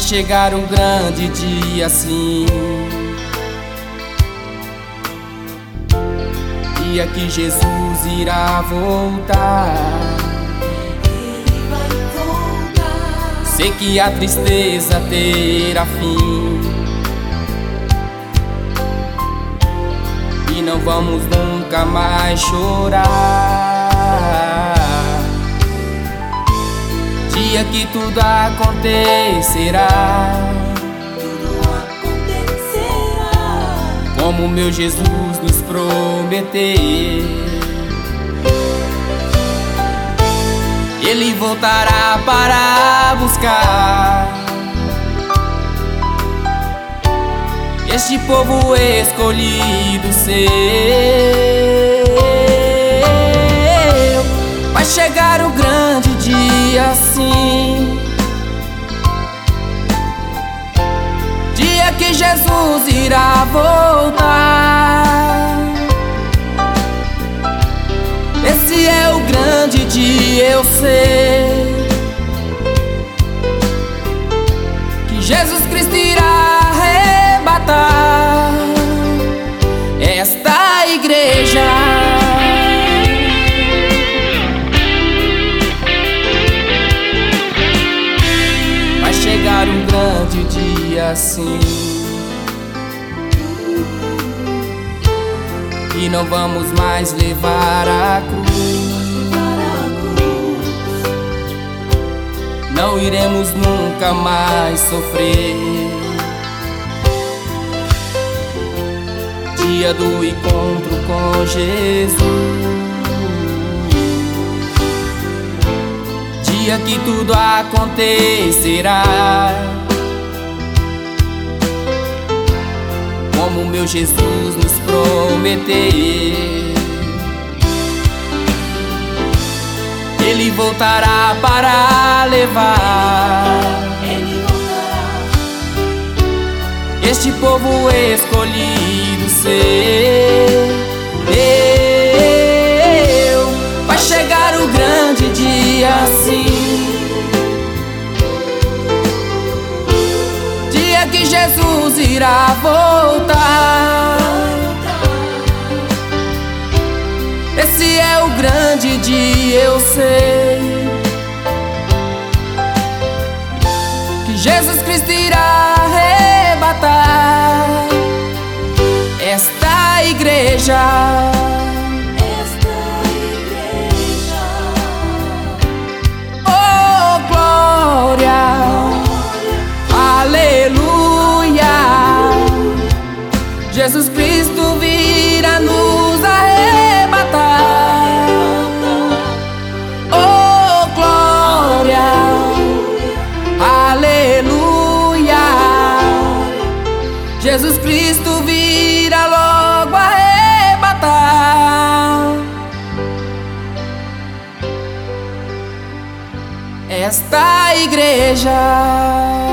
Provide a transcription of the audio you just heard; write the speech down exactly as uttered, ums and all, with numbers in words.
chegar um grande dia sim, dia que Jesus irá voltar. Ele vai voltar. Sei que a tristeza terá fim e não vamos nunca mais chorar. Dia que tudo acontecerá, Tudo acontecerá como meu Jesus nos prometeu. Ele voltará para buscar este povo escolhido seu. Vai chegar o grande dia sim, dia que Jesus irá voltar. Esse é o grande dia, eu sei que Jesus Cristo irá arrebatar esta igreja. Vai chegar um grande dia sim, e não vamos mais levar a cruz. Não iremos nunca mais sofrer. Dia do encontro com Jesus, dia que tudo acontecerá, como meu Jesus nos prometeu. Ele voltará para levar Ele voltará. este povo escolhido seu. Vai chegar o grande dia sim, dia que Jesus irá voltar. Esse é o grande dia, eu sei que Jesus Cristo irá arrebatar esta igreja. Esta igreja. Oh, glória, aleluia. Jesus Cristo virá nos arrebatar. Oh, glória, aleluia. Jesus Cristo virá logo arrebatar esta igreja.